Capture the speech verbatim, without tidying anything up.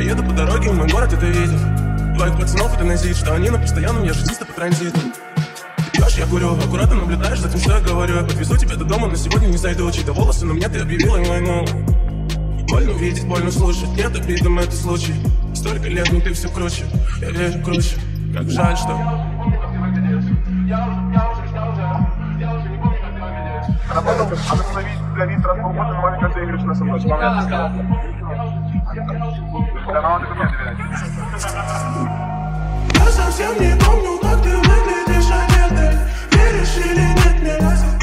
еду по дороге, мой город это видит. Твоих пацанов это назит, что они на постоянном, я жизнисто по транзиту. Ты пьешь, я курю, аккуратно наблюдаешь за тем, что я говорю. Я подвезу тебя до дома, но сегодня не зайду. Чьи-то волосы на мне, ты объявила им войну. Больно видеть, больно слушать, нет обидом это случай. Столько лет, но ты все круче, я верю круче. Как жаль, что... А потом остановить для вид раз полгода, но каждый игрыш на собой. Да, нам документы верять. Я совсем не помню, как ты выглядишь одетой. Веришь или нет, мне разница.